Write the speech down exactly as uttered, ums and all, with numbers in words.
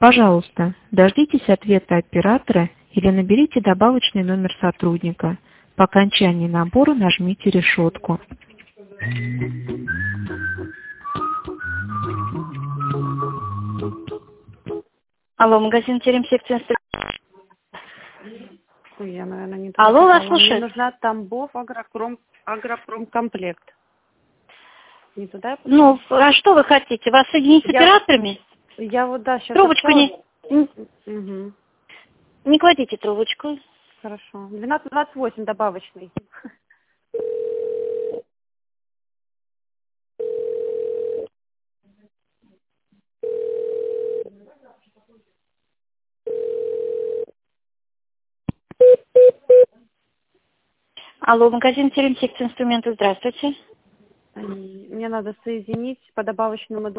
Пожалуйста, дождитесь ответа оператора или наберите добавочный номер сотрудника. По окончании набора нажмите решетку. Алло, магазин Терем, секция инструментов. Ой, я, наверное, не туда Алло, вас попала. слушаю. Мне нужна Тамбов агропром, агропромкомплект. Не туда я попала? Ну, а что вы хотите? Вас соединить с Я, операторами? я вот, да, сейчас Трубочку общалась. не... Угу. Не кладите трубочку. Хорошо. двенадцать двадцать восемь добавочный. Алло, магазин Терем, секция инструментов. Здравствуйте. Мне надо соединить по добавочному